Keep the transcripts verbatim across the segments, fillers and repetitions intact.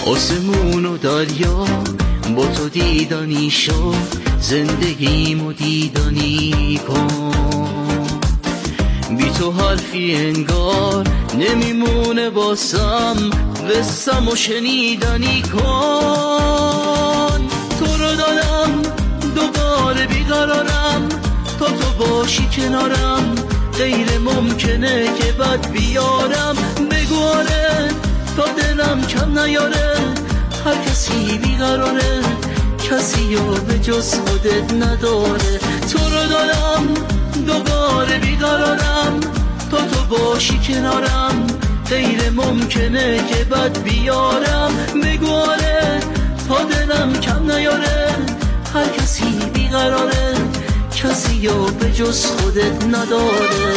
آسمون و دریا با تو دیدنی شد، زندگیمو دیدنی کن. بی تو حرفی انگار نمیمونه واسم، قصم و شنیدنی کن. تو رو دادم دوباره بیقرارم، تا تو باشی کنارم غیر ممکنه که بد بیارم. بگو آره تا دلم کم نیاره، هر کسی بیقراره کسی رو به جز خودت نداره. تو رو دارم دوباره بیقرارم، تا تو باشی کنارم غیر ممکنه که بد بیارم. بگو آره تا دلم کم نیاره، هر کسی بیقراره کسی رو به جز خودت نداره.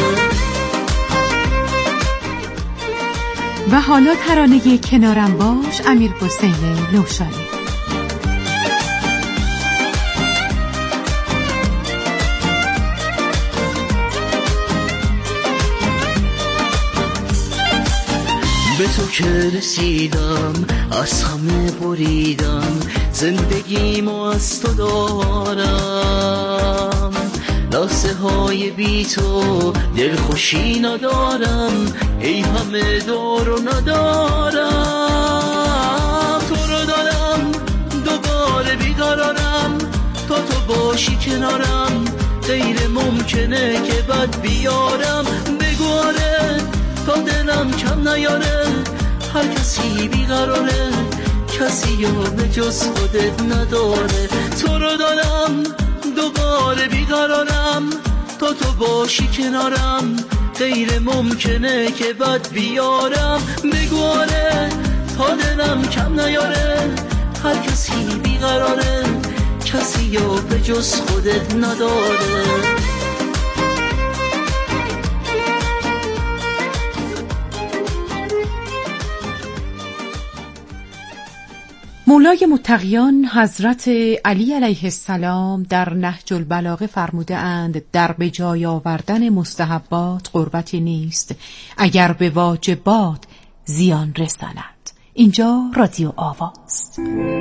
و حالا ترانه کنارم باش، امیرحسین نوشانی. به تو که رسیدم از همه بریدم، زندگیمو از تو دارم. لحظه های بی تو دل خوشی ندارم، ای همه دارو ندارم. تو رو دارم دوباره بیقرارم، تا تو باشی کنارم غیر ممکنه که بد بیارم. بگو آره تا دلم کم نیاره، هر کسی بیقراره کسی رو به جز خودت نداره. تو رو دارم دوباره بیقرارم، تا تو باشی کنارم غیر ممکنه که بد بیارم. بگو آره تا دلم کم نیاره، هر کسی بیقراره کسی رو به جز خودت نداره. مولای متقیان حضرت علی علیه السلام در نهج البلاغه فرموده اند در به جای آوردن مستحبات قربتی نیست اگر به واجبات زیان رساند. اینجا رادیو آواست.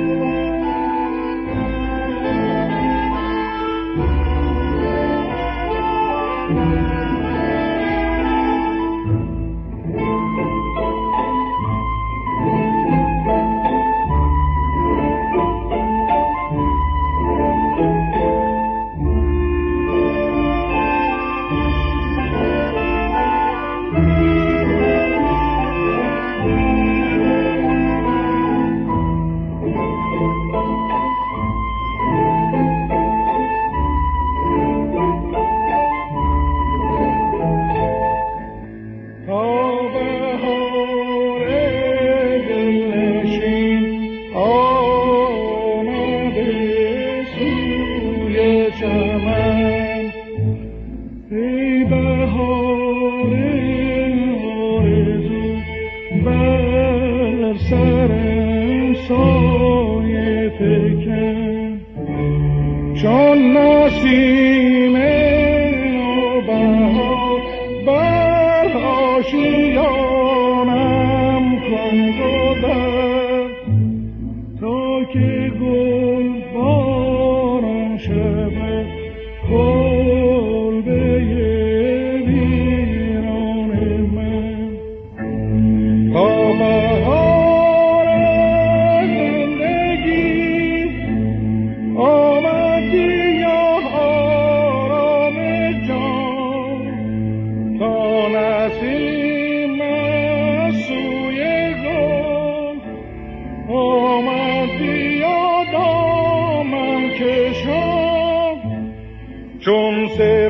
چون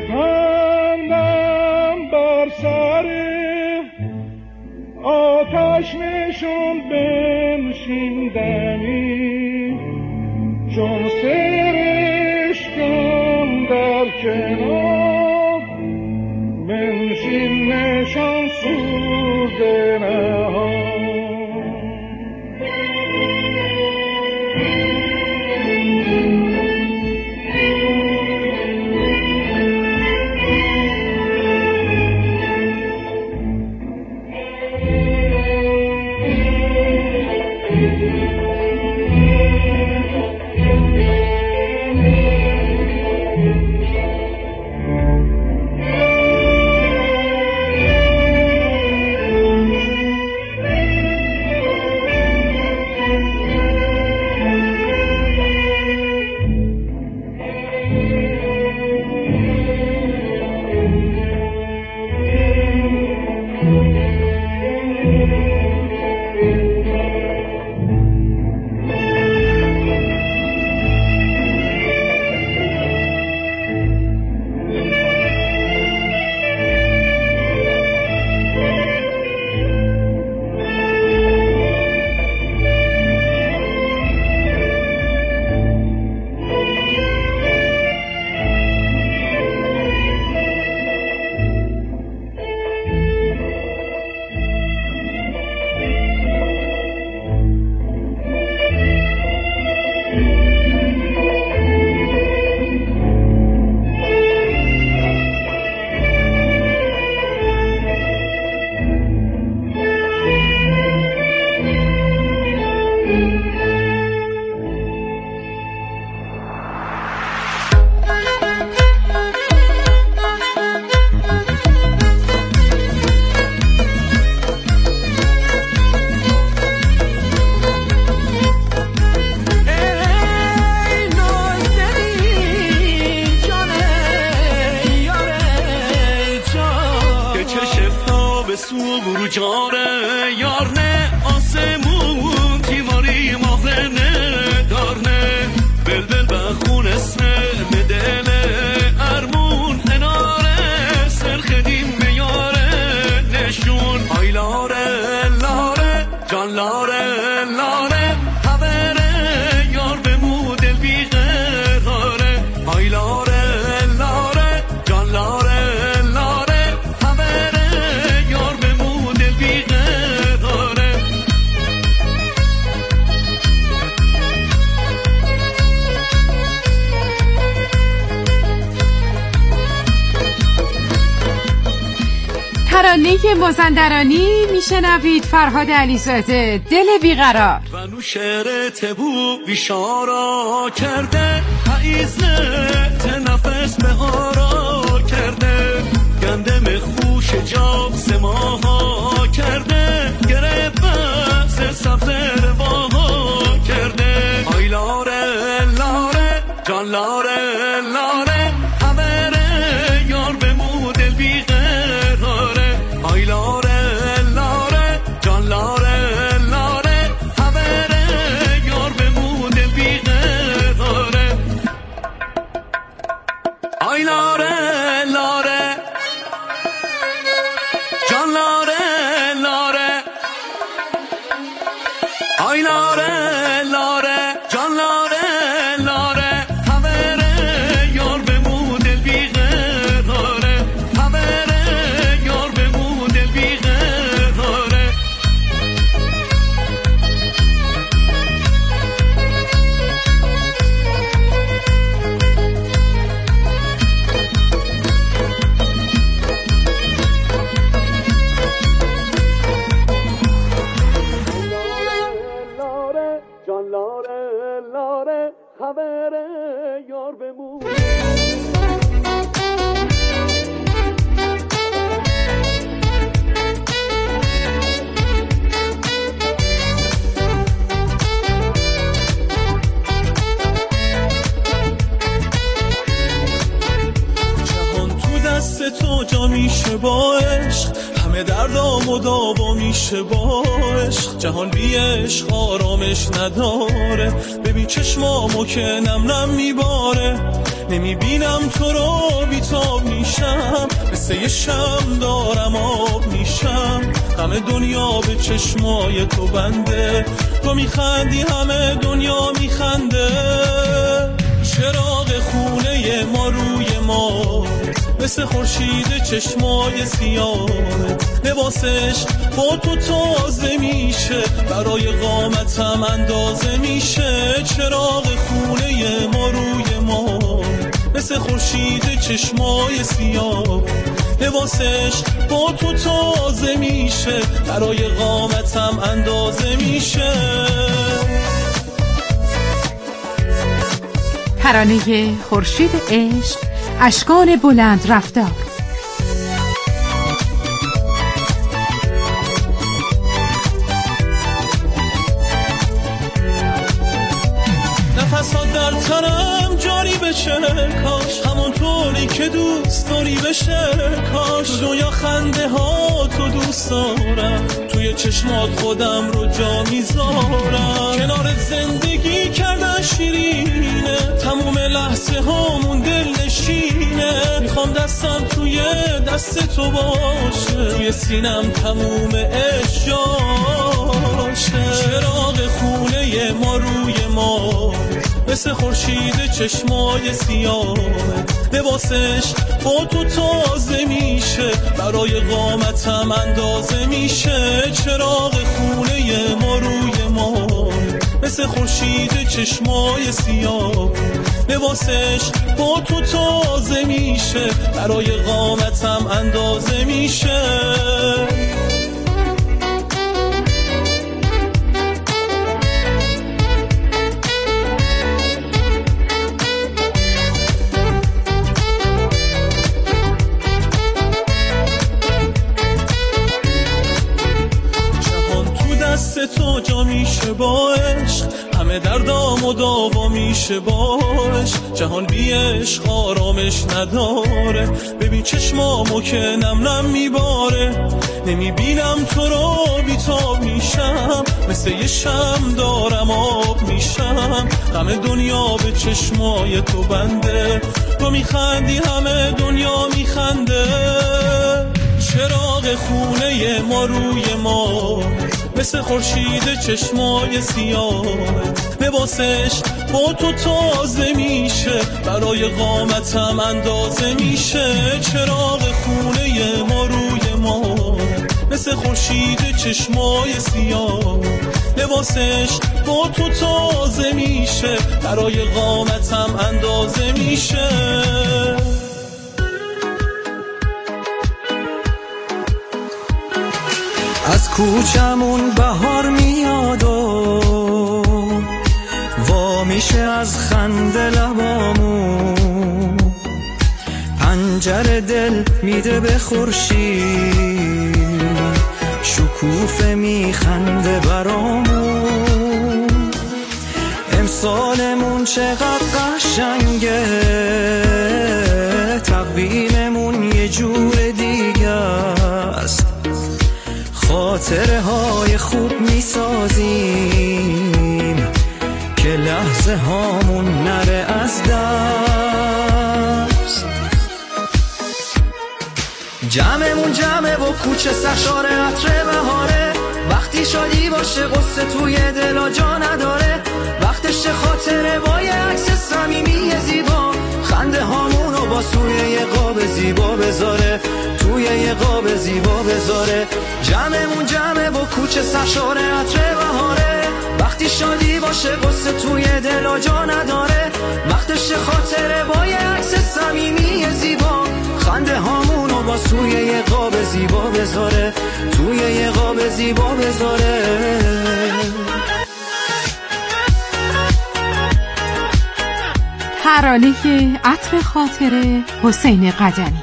سپندم بر سر آتش نشون بنشیندنی، چون سرشکم در کنار بنشین نشان سوزه نهان. Thank you. برو جاره یار نه آسمون تیماری ماه نه دار نه بلبل بخون اسم مدل ارمون اناره سرخدیم بیاره نشون آی لاره لاره جان لاره لاره خبره یار بمو دل بی قراره آی لاره لاره جان لاره لاره خبره یار بمو دل بی قراره ترانه مازندرانی میشنوید. فرهاد علیزاده، دل بیقرار. و نو شعر تبو بیشارا کرده حیزت نفس به آرا کرده گندم خوش جاب سماها کرده گره بس سفر باها کرده آی لاره لاره جان لاره لاره خبره یار بمو دل بی قراره آی لاره لاره جان لاره لاره خبره یار بمو دل بی قراره آی لاره لاره جان لاره لاره آی لاره لاره جان لاره لاره خبره یار بمو دل بی قراره خبره یار بمو دل بی قراره لاره جان لاره لاره خبره یار بمو جهان تو دست تو جا میشه با عشق همه دردام و داوا میشه با عشق جهان بی عشق آرامش نداره ببین چشمامو که نم نم میباره نمیبینم تو رو بیتاب میشم مثل یه شم دارم آب میشم همه دنیا به چشمای تو بنده تو میخندی همه دنیا میخنده چراغ خونه ما روی ما مثل خورشید چشمای سیاهت لباسش با تو تازه میشه برای قامتم اندازه میشه چراغ خونه ما روی ما مثل خورشید چشمای سیاه لباسش با تو تازه میشه برای قامتم اندازه میشه ترانه خورشید عشق، اشکان بلند رفتار. نفسات در تنم جاری بشه کاش همونطوری که دوست داری بشه کاش تو دنیا خنده ها تو دوست دارم توی چشمات خودم رو جا میذارم کنار زندگی کردن شیرینه تموم لحظه هامون دل نشینه میخوام دستم توی دست تو باشه توی سینم تموم عشق جاشه چراغ خونه ما روی ما مثل خورشید چشمای سیاه لباسش با تو تازه میشه برای قامتم اندازه میشه چراغ خونه ما روی ما مثل خورشید چشمای سیاه لباسش با تو تازه میشه برای قامتم اندازه میشه تو جا میشه با عشق همه دردام و داوا میشه باش، جهان بی عشق آرامش نداره. ببین چشمامو که نم نم میباره، نمیبینم تو رو بیتاب میشم، مثل یه شم دارم آب میشم. همه دنیا به چشمای تو بنده، تو میخندی همه دنیا میخنده. چراغ خونه ما روی ما، مثل خورشید چشمای سیاه، لباسش با تو تازه میشه، برای قامتم اندازه میشه. چراغ خونه ما روی ما، مثل خورشید چشمای سیاه، لباسش با تو تازه میشه، برای قامتم اندازه میشه. از کوچمون بهار میاد و وا میشه از خنده لبامون، پنجره دل میده به خورشید، شکوفه میخنده برامون. امسالمون چقدر قشنگه، تقویممون یه جور دیگه است، خاطره های خوب میسازیم که لحظه هامون نره از دست. جمعمون جمعه و کوچه سرشار عطر بهاره، وقتی شادی باشه قصه توی دلا جا نداره، وقتش خاطره با یه عکس صمیمی زیبا، خنده هامونو با سوی یه قاب زیبا بذاره، توی یه قاب زیبا بذاره. جمعمون جمعه با کوچه سرشار عطر بهاره، وقتی شادی باشه قصه توی دلا جا نداره، وقتش خاطره با یه عکس صمیمی زیبا، خنده هامونو با سوی یه قاب زیبا بذاره، توی یه قاب زیبا بذاره. ترانه عطر خاطره، حسین قدمی.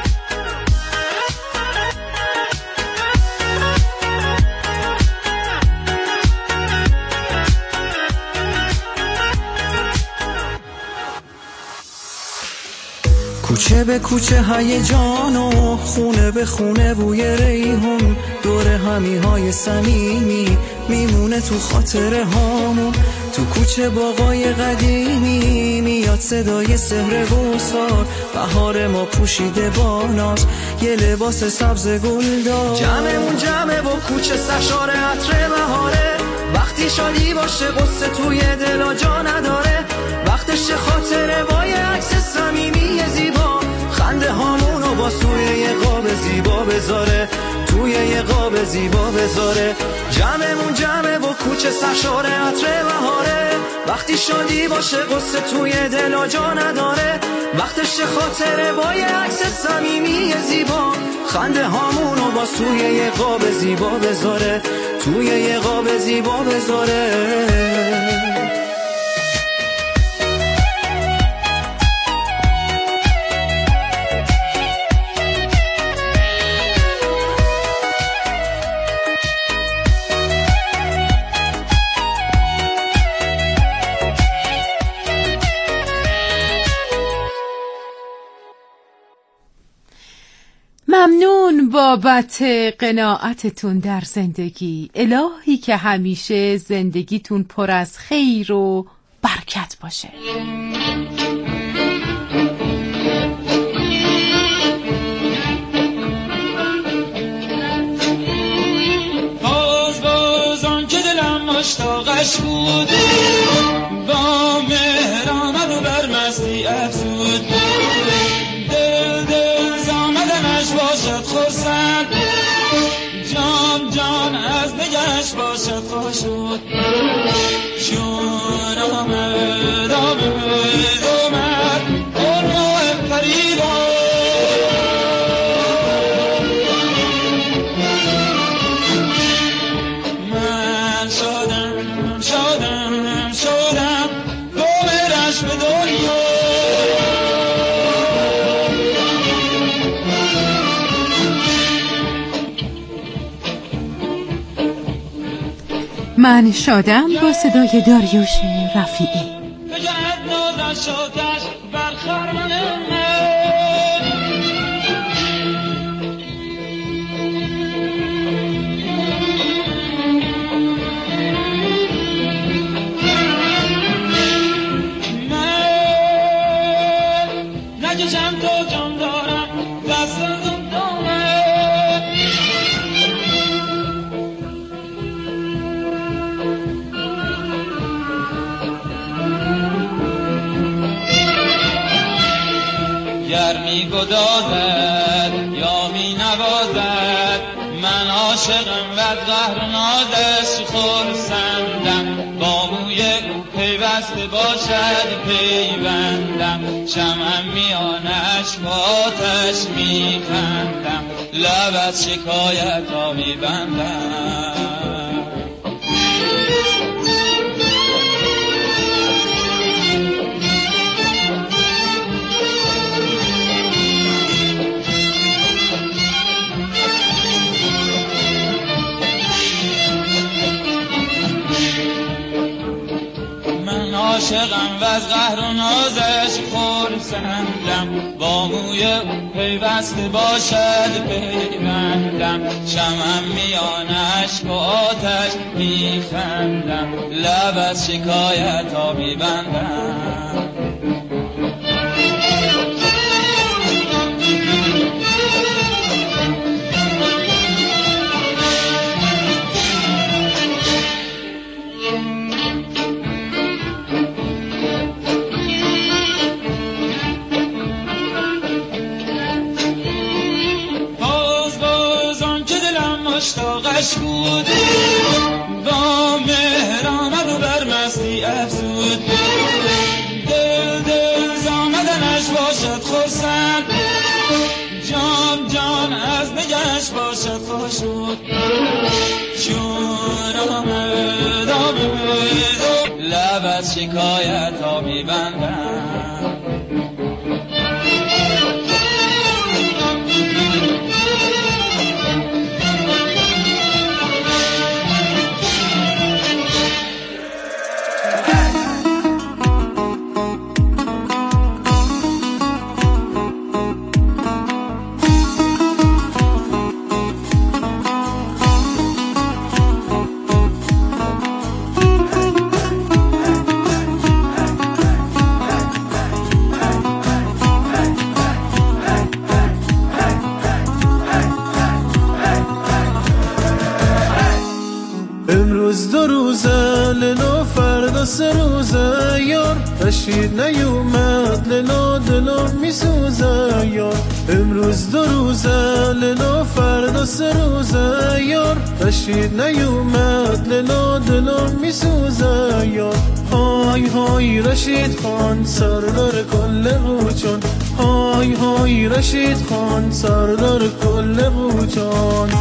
کوچه به کوچه هیجان و خونه به خونه بوی ریحون، دور همی های صمیمی میمونه تو خاطره هامون. تو کوچه باغای قدیمی میاد صدای سحر بوسار، بهار ما پوشیده با ناز یه لباس سبز گلدار. جمعمون جمعه با کوچه سرشار عطر بهاره، وقتی شادی باشه قصه توی دلا جا نداره، وقتش خاطره با یه عکس صمیمی زیبا، خنده هامونو با سوی یه قاب زیبا بذاره، توی یه قاب زیبا بذاره. جمعمون جمعه با کوچه سرشار عطر بهاره، وقتی شادی باشه قصه توی دلا جا نداره، وقتش خاطره با یه عکس صمیمی زیبا، خنده هامونو با سوی یه قاب زیبا بذاره، توی یه قاب زیبا بذاره. ممنون بابت قناعتتون در زندگی. الهی که همیشه زندگیتون پر از خیر و برکت باشه. باز باز آن که دلم مشتاقش بود، با مهر آمد و بر مستی افزود، دل دل زامدمش باشد خرسند، جان جان از نگهش باشد خوشود، چون آمد آمد آمد اون ماه پریدان. من شدم شدم شدم با مهرش به دنیا. من شادم با صدای داریوش رفیعی. می گدازد یا می نوازد، من عاشقم و از قهر و نازش خرسندم، با موی او پیوسته باشد پیوندم، شمعم میان اشکاتش می خندم، لب از شکایت ها می بندم. عاشقم و از قهر و نازش خرسندم، با موی او پیوسته باشد پیوندم، شمعم میان اشک و آتش میخندم، لب از شکایت ها میبندم. مشتاقش بود با مهر آمد و بر مستی افزود، دل دل زامدنش باشد خرسند، جان جان از نگهش باشد خوشود، چون آمد آمد لب از شکایت ها میبندم. امروز دو روزه لیلا فردا سه روزه یار، رشید نیومد لیلا دلم میسوزه یار. امروز دو روزه لیلا فردا سه روزه یار، رشید نیومد لیلا دلم میسوزه یار. های های رشید خان سردار کل قوچان، های های رشید خان سردار کل قوچان.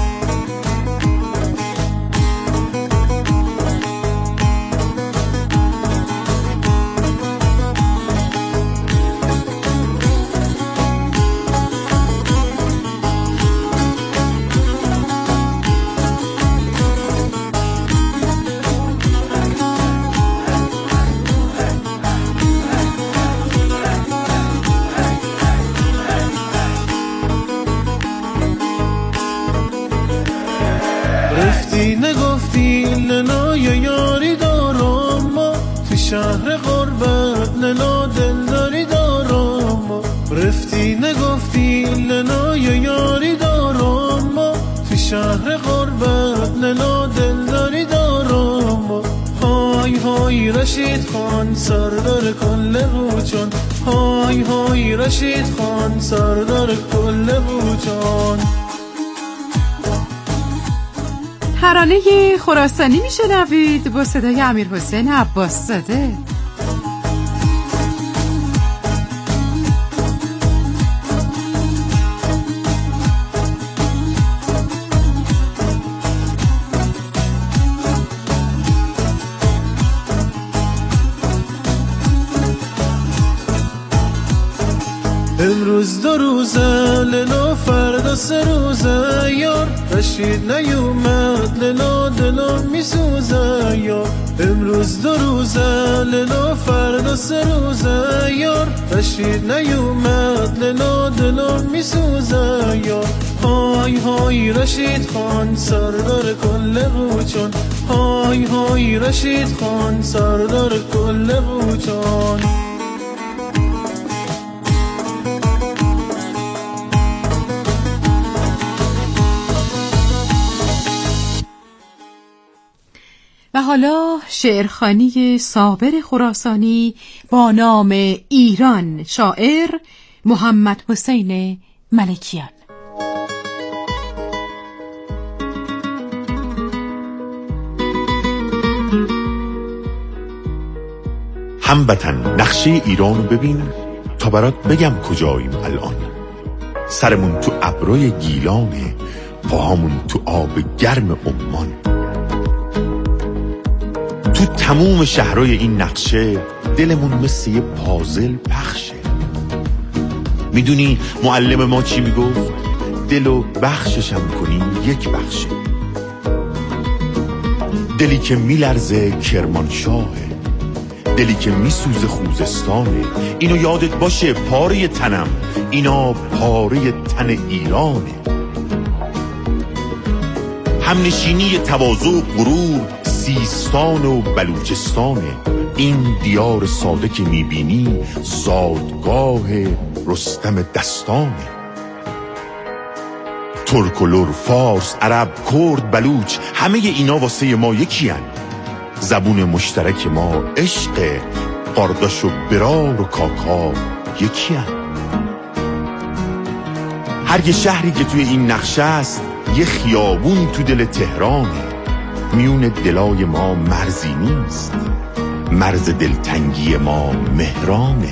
رفتی نگفتی لیلا یا یاری دارم ما، تو شهر غربت لیلا دلداری دارم ما. رفتی نگفتی لیلا یا یاری دارم ما، تو شهر غربت لیلا دلداری دارم ما. های های رشید خان سردار کل قوچان، های های رشید خان سردار کل قوچان. ترانه خراسانی میشنوید با صدای امیرحسین عباس زاده. امروز دو روزه لیلا فردا سه روزه یار، رشید نیومد لیلا دلو میسوزه یار امروز دو روزه لیلا فردا سه روزه یار رشید نیومد لیلا دلو میسوزه یار های های رشید خان سردار کل بوچان های های رشید خان سردار کل بوچان و حالا شعرخوانی صابر خراسانی با نام ایران، شاعر محمد حسین ملکیان. هموطن نقشه ایرانو ببین تا برات بگم کجاییم الان. سرمون تو ابروی گیلانه، پاهامون تو آب گرم عمان. تو تموم شهرهای این نقشه دلمون مثل یه پازل پخشه. میدونی معلم ما چی میگفت؟ دلو بخششم کنی یک بخشه. دلی که میلرزه کرمانشاهه، دلی که میسوزه خوزستانه. اینو یادت باشه پاره تنم، اینا پاره تن ایرانه. همنشینی تواضع و غرور سیستان و بلوچستانه. این دیار ساده که میبینی زادگاه رستم دستانه. ترک و لر، فارس، عرب، کرد، بلوچ، همه اینا واسه ما یکی هن. زبون مشترک ما عشق، قارداش و برار و کاکا یکی هن. هر یه شهری که توی این نقشه است یه خیابون تو دل تهرانه. میون دلای ما مرزی نیست، مرز دلتنگی ما مهرانه.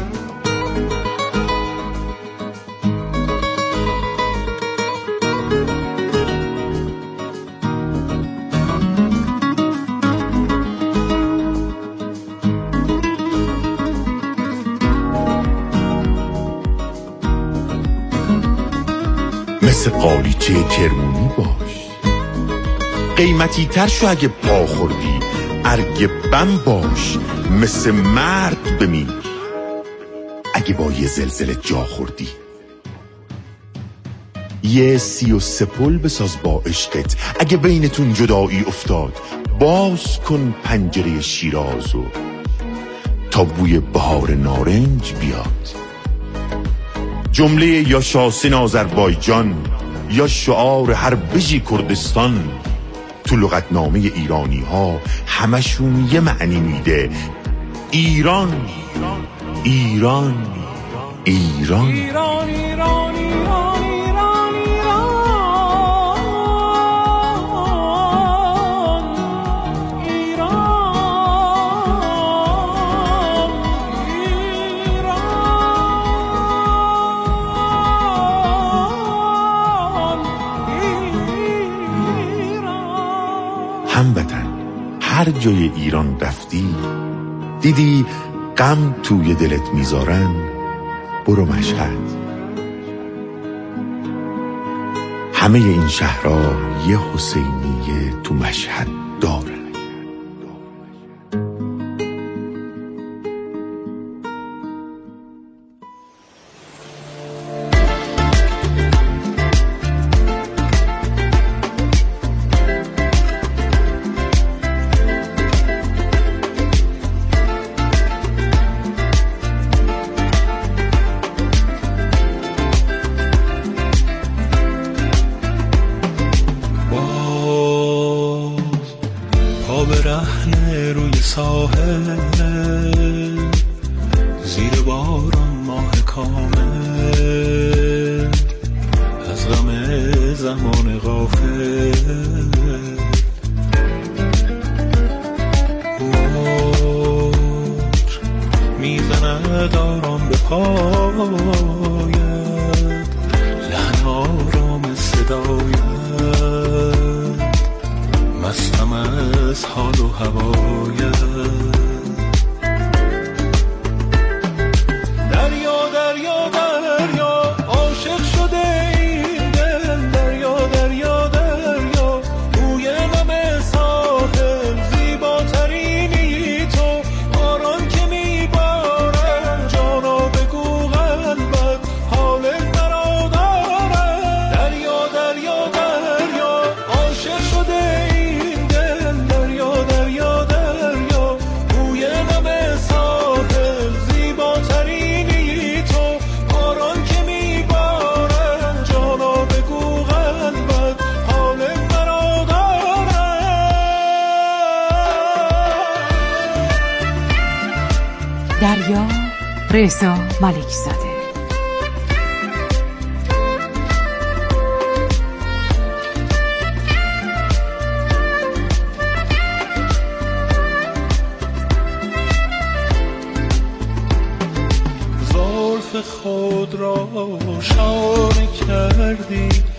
مثل قالیچه کرمونی باش، قیمتی تر شو اگه پا خوردی. ارگ بم باش، مثل مرد بمیر اگه با یه زلزله جا خوردی. یه سی و سپل بساز با عشقت اگه بینتون جدایی افتاد. باز کن پنجره شیرازو تا بوی بهار نارنج بیاد. جمله یا شاسن آذربایجان یا شعار هر بژی کردستان تو لغتنامه ایرانی ها همشون یه معنی میده. ایران ایران ایران ایران ایران ایران ایران هموطن هر جای ایران رفتی دیدی غم توی دلت میذارن، برو مشهد. همه این شهرها یه حسینیه تو مشهد داره. برهنه روی ساحل، زیر باران ماه کامل، از غم زمان غافل موج میزند آرام به پایت، لحن آرام صدایت، مستم از حال و هوایت. اجرا رضا ملک زاده. زلف خود را شانه کردی